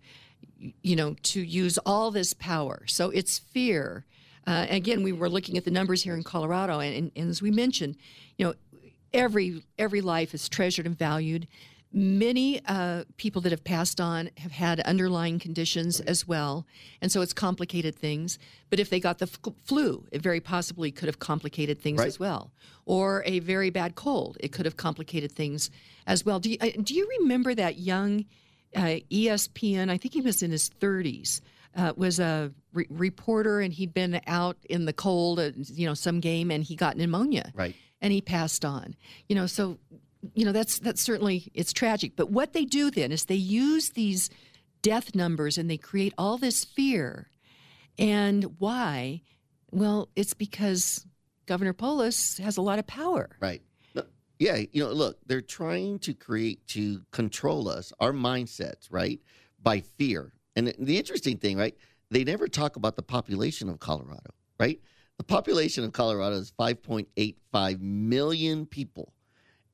use all this power. So it's fear. Again, we were looking at the numbers here in Colorado, and as we mentioned, every life is treasured and valued. Many people that have passed on have had underlying conditions as well, and so it's complicated things. But if they got the flu, it very possibly could have complicated things as well. Or a very bad cold, it could have complicated things as well. Do you remember that young ESPN, I think he was in his 30s, was a reporter, and he'd been out in the cold, some game, and he got pneumonia. Right. And he passed on. So... that's certainly, it's tragic. But what they do then is they use these death numbers and they create all this fear. And why? Well, it's because Governor Polis has a lot of power. Right. Yeah. Look, they're trying to control us, our mindsets, right, by fear. And the interesting thing, right, they never talk about the population of Colorado, right? The population of Colorado is 5.85 million people.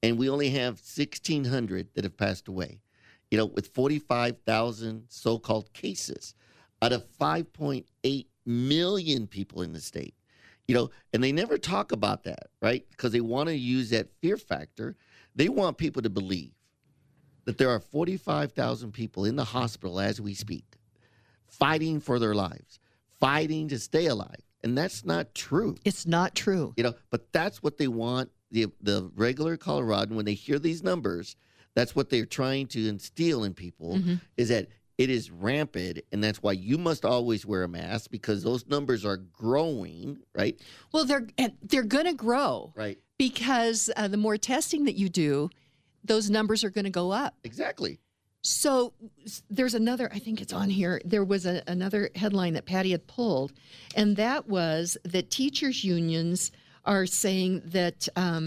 and we only have 1,600 that have passed away, with 45,000 so-called cases out of 5.8 million people in the state. And they never talk about that, right? Because they want to use that fear factor. They want people to believe that there are 45,000 people in the hospital as we speak, fighting for their lives, fighting to stay alive. And that's not true. It's not true. But that's what they want the regular Coloradan, when they hear these numbers, that's what they're trying to instill in people, is that it is rampant, and that's why you must always wear a mask, because those numbers are growing, right? Well, they're going to grow, right? Because the more testing that you do, those numbers are going to go up. Exactly. So there's another, I think it's on here, there was another headline that Patty had pulled, and that was that teachers' unions are saying that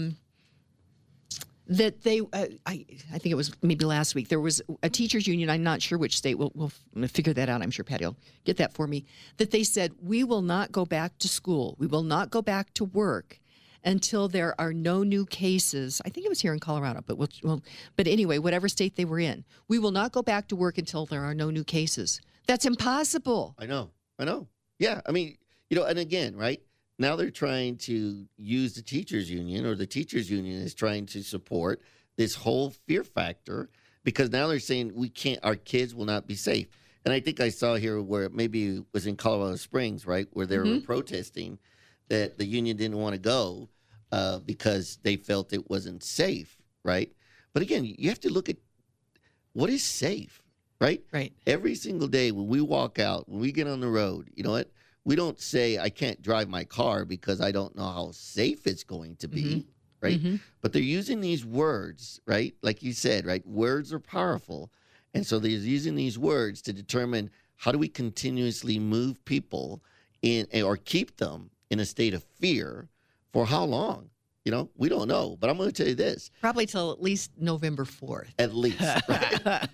that they, I think it was maybe last week, there was a teachers' union, I'm not sure which state, we'll figure that out, I'm sure Patty will get that for me, that they said, we will not go back to school, we will not go back to work until there are no new cases. I think it was here in Colorado, but anyway, whatever state they were in, we will not go back to work until there are no new cases. That's impossible. I know. Yeah, I mean, and again, right? Now they're trying to use the teachers union, or the teachers union is trying to support this whole fear factor, because now they're saying our kids will not be safe. And I think I saw here where maybe it was in Colorado Springs, right, where they were protesting that the union didn't want to go because they felt it wasn't safe, right? But again, you have to look at what is safe, right? Right. Every single day when we walk out, when we get on the road, you know what? We don't say, I can't drive my car because I don't know how safe it's going to be, right? But they're using these words, right? Like you said, right? Words are powerful. And so they're using these words to determine how do we continuously move people in, or keep them in a state of fear for how long? We don't know. But I'm going to tell you this. Probably till at least November 4th. At least, right?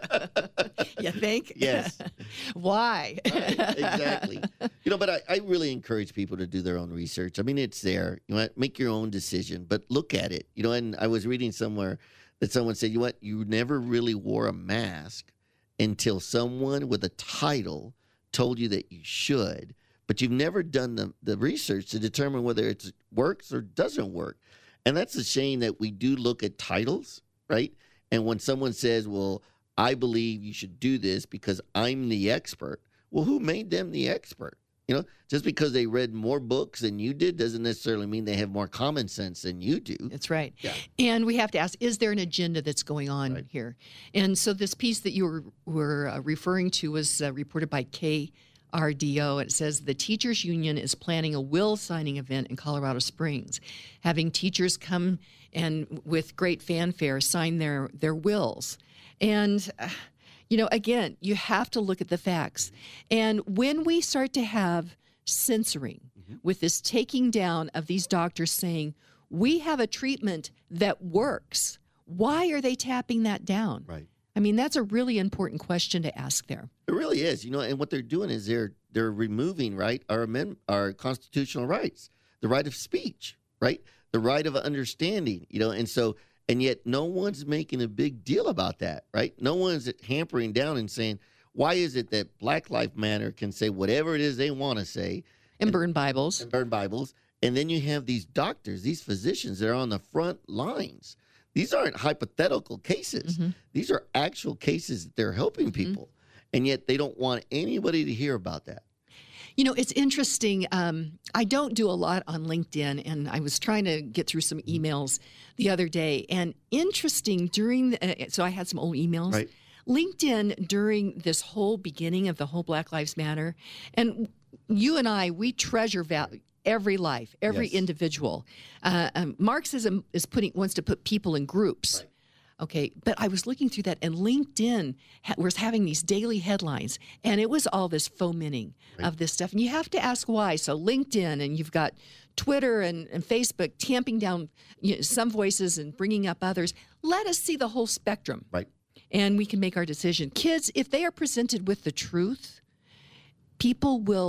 You think? Yes. Why? Right, exactly. But I really encourage people to do their own research. I mean, it's there. Make your own decision, but look at it. And I was reading somewhere that someone said, you never really wore a mask until someone with a title told you that you should, but you've never done the research to determine whether it works or doesn't work. And that's a shame that we do look at titles, right? And when someone says, well, I believe you should do this because I'm the expert. Well, who made them the expert? Just because they read more books than you did doesn't necessarily mean they have more common sense than you do. That's right. Yeah. And we have to ask, is there an agenda that's going on here? And so this piece that you were referring to was reported by KRDO. It says the teachers union is planning a will signing event in Colorado Springs, having teachers come and with great fanfare sign their wills. And again, you have to look at the facts. And when we start to have censoring with this taking down of these doctors saying, we have a treatment that works, why are they tapping that down? Right. I mean, that's a really important question to ask there. It really is, and what they're doing is they're removing, right, our constitutional rights, the right of speech, right, the right of understanding, and yet no one's making a big deal about that, right? No one's hampering down and saying, why is it that Black Lives Matter can say whatever it is they want to say? And burn Bibles. And then you have these doctors, these physicians that are on the front lines. These aren't hypothetical cases. These are actual cases that they're helping people. And yet they don't want anybody to hear about that. It's interesting. I don't do a lot on LinkedIn, and I was trying to get through some emails the other day. And interesting, so I had some old emails. Right. LinkedIn, during this whole beginning of the whole Black Lives Matter, and you and I, we treasure every life, every individual. Marxism wants to put people in groups. Right. Okay, but I was looking through that, and LinkedIn was having these daily headlines, and it was all this fomenting of this stuff. And you have to ask why. So LinkedIn, and you've got Twitter and Facebook tamping down some voices and bringing up others. Let us see the whole spectrum. Right. And we can make our decision. Kids, if they are presented with the truth, people will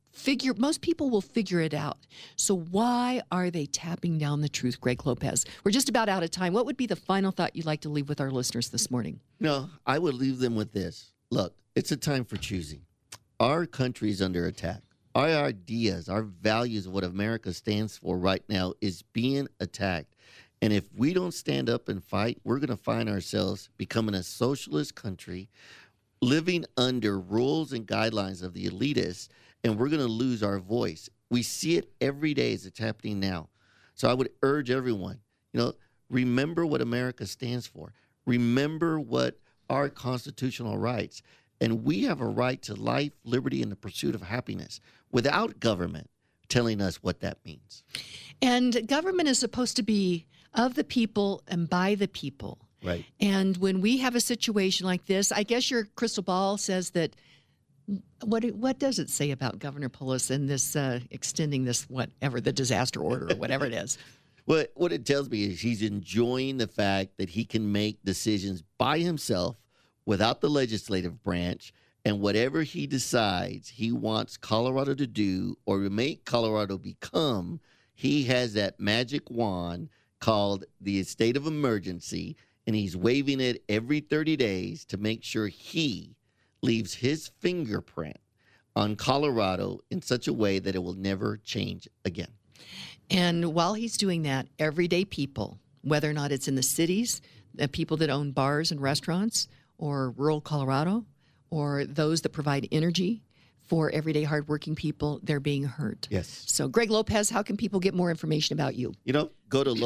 most people will figure it out. So why are they tapping down the truth, Greg Lopez? We're just about out of time. What would be the final thought you'd like to leave with our listeners this morning? No, I would leave them with this. Look, it's a time for choosing. Our country is under attack. Our ideas, our values of what America stands for right now is being attacked. And if we don't stand up and fight, we're going to find ourselves becoming a socialist country, living under rules and guidelines of the elitists, and we're going to lose our voice. We see it every day as it's happening now. So I would urge everyone, remember what America stands for. Remember what our constitutional rights. And we have a right to life, liberty, and the pursuit of happiness without government telling us what that means. And government is supposed to be of the people and by the people. Right. And when we have a situation like this, I guess your crystal ball says that, what does it say about Governor Polis and this extending this, whatever, the disaster order or whatever it is? Well, what it tells me is he's enjoying the fact that he can make decisions by himself without the legislative branch, and whatever he decides he wants Colorado to do or to make Colorado become, he has that magic wand called the state of emergency, and he's waving it every 30 days to make sure he leaves his fingerprint on Colorado in such a way that it will never change again. And while he's doing that, everyday people, whether or not it's in the cities, the people that own bars and restaurants, or rural Colorado, or those that provide energy for everyday hardworking people, they're being hurt. Yes. So, Greg Lopez, how can people get more information about you? Go to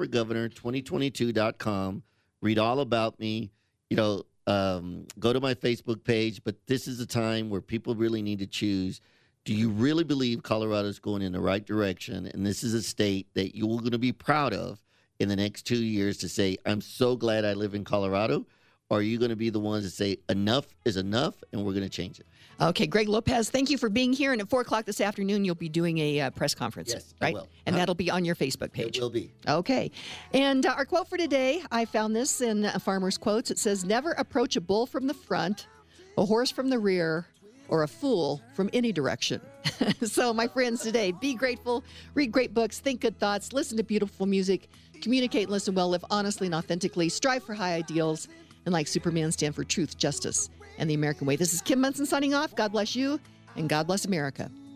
LopezForGovernor2022.com, read all about me, go to my Facebook page. But this is a time where people really need to choose. Do you really believe Colorado is going in the right direction? And this is a state that you're going to be proud of in the next 2 years to say, I'm so glad I live in Colorado? Or are you going to be the ones that say enough is enough and we're going to change it? Okay, Greg Lopez, thank you for being here. And at 4 o'clock this afternoon, you'll be doing a press conference, yes, right? I will. And that'll be on your Facebook page. It will be. Okay. And our quote for today, I found this in Farmer's Quotes. It says, never approach a bull from the front, a horse from the rear, or a fool from any direction. So, my friends, today, be grateful, read great books, think good thoughts, listen to beautiful music, communicate and listen well, live honestly and authentically, strive for high ideals, and like Superman, stand for truth, justice, and the American way. This is Kim Monson signing off. God bless you, and God bless America.